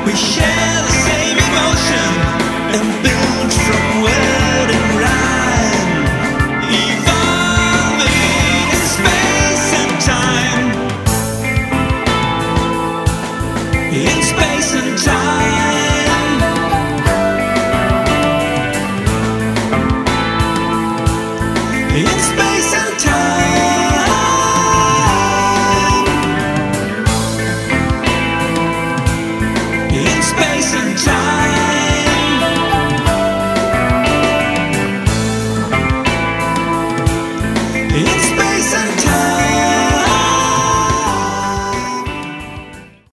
We share the same emotion and build from word and rhyme, evolving in space and time. In space and time. In space.